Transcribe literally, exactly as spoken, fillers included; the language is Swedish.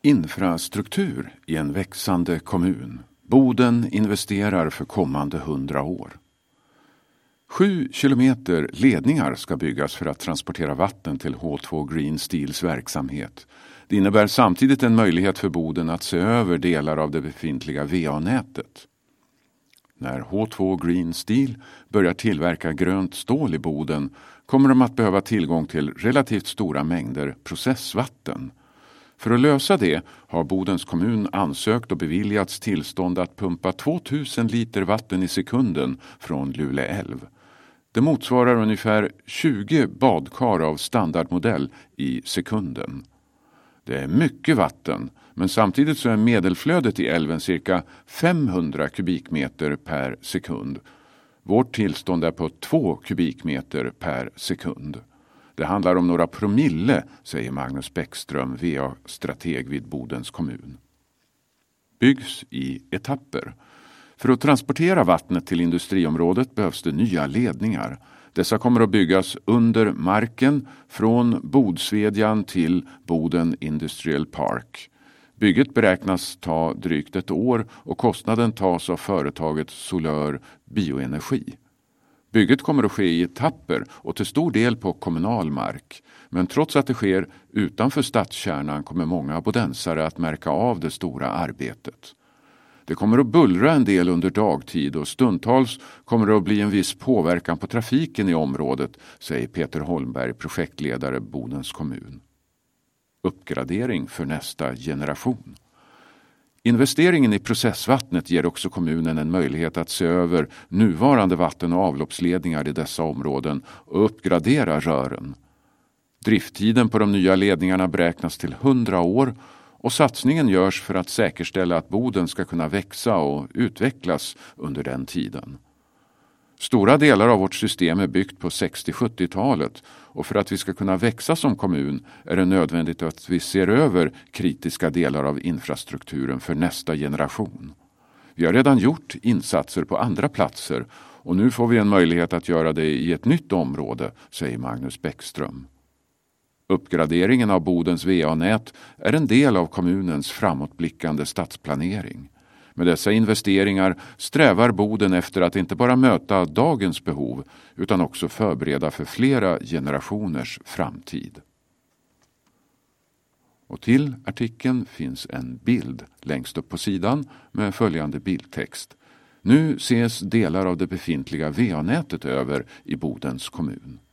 Infrastruktur i en växande kommun. Boden investerar för kommande hundra år. Sju kilometer ledningar ska byggas för att transportera vatten till H två Green Steels verksamhet. Det innebär samtidigt en möjlighet för Boden att se över delar av det befintliga V A-nätet. När H två Green Steel börjar tillverka grönt stål i Boden kommer de att behöva tillgång till relativt stora mängder processvatten. För att lösa det har Bodens kommun ansökt och beviljats tillstånd att pumpa tvåtusen liter vatten i sekunden från Lule älv. Det motsvarar ungefär tjugo badkar av standardmodell i sekunden. Det är mycket vatten, men samtidigt så är medelflödet i älven cirka femhundra kubikmeter per sekund. Vårt tillstånd är på två kubikmeter per sekund. Det handlar om några promille, säger Magnus Bäckström, V A-strateg vid Bodens kommun. Byggs i etapper. För att transportera vattnet till industriområdet behövs det nya ledningar. Dessa kommer att byggas under marken från Bodsvedjan till Boden Industrial Park. Bygget beräknas ta drygt ett år och kostnaden tas av företaget Solör Bioenergi. Bygget kommer att ske i etapper och till stor del på kommunal mark. Men trots att det sker utanför stadskärnan kommer många bodensare att märka av det stora arbetet. Det kommer att bullra en del under dagtid och stundtals kommer det att bli en viss påverkan på trafiken i området, säger Peter Holmberg, projektledare Bodens kommun. Uppgradering för nästa generation. Investeringen i processvattnet ger också kommunen en möjlighet att se över nuvarande vatten- och avloppsledningar i dessa områden och uppgradera rören. Drifttiden på de nya ledningarna beräknas till hundra år och satsningen görs för att säkerställa att Boden ska kunna växa och utvecklas under den tiden. Stora delar av vårt system är byggt på sextio-sjuttiotalet och för att vi ska kunna växa som kommun är det nödvändigt att vi ser över kritiska delar av infrastrukturen för nästa generation. Vi har redan gjort insatser på andra platser och nu får vi en möjlighet att göra det i ett nytt område, säger Magnus Bäckström. Uppgraderingen av Bodens V A-nät är en del av kommunens framåtblickande stadsplanering. Med dessa investeringar strävar Boden efter att inte bara möta dagens behov utan också förbereda för flera generationers framtid. Och till artikeln finns en bild längst upp på sidan med följande bildtext. Nu ses delar av det befintliga V A-nätet över i Bodens kommun.